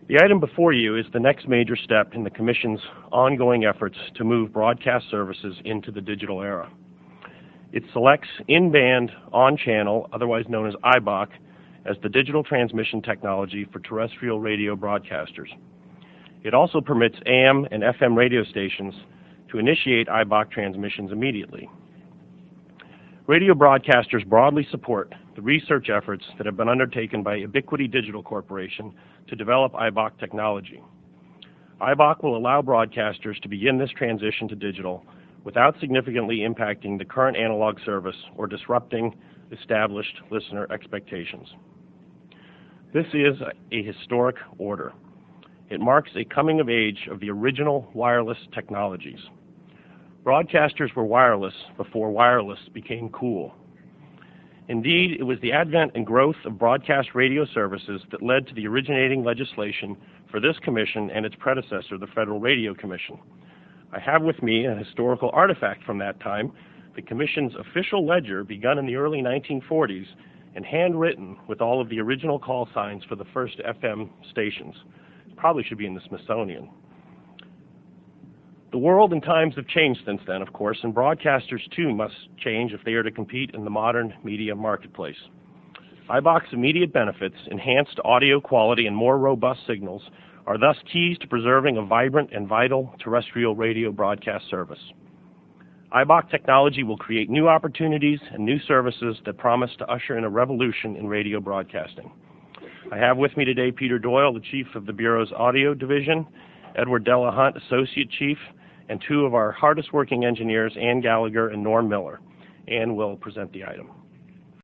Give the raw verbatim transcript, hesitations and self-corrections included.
The item before you is the next major step in the Commission's ongoing efforts to move broadcast services into the digital era. It selects in-band, on-channel, otherwise known as I B O C, as the digital transmission technology for terrestrial radio broadcasters. It also permits A M and F M radio stations to initiate I B O C transmissions immediately. Radio broadcasters broadly support the research efforts that have been undertaken by Ubiquity Digital Corporation to develop I B O C technology. I B O C will allow broadcasters to begin this transition to digital without significantly impacting the current analog service or disrupting established listener expectations. This is a historic order. It marks a coming of age of the original wireless technologies. Broadcasters were wireless before wireless became cool. Indeed, it was the advent and growth of broadcast radio services that led to the originating legislation for this commission and its predecessor, the Federal Radio Commission. I have with me a historical artifact from that time, the Commission's official ledger begun in the early nineteen forties and handwritten with all of the original call signs for the first F M stations. It probably should be in the Smithsonian. The world and times have changed since then, of course, and broadcasters too must change if they are to compete in the modern media marketplace. I B O C's immediate benefits, enhanced audio quality and more robust signals, are thus keys to preserving a vibrant and vital terrestrial radio broadcast service. I B O C technology will create new opportunities and new services that promise to usher in a revolution in radio broadcasting. I have with me today Peter Doyle, the Chief of the Bureau's Audio Division, Edward Della Hunt, Associate Chief, and two of our hardest working engineers, Ann Gallagher and Norm Miller. Ann will present the item.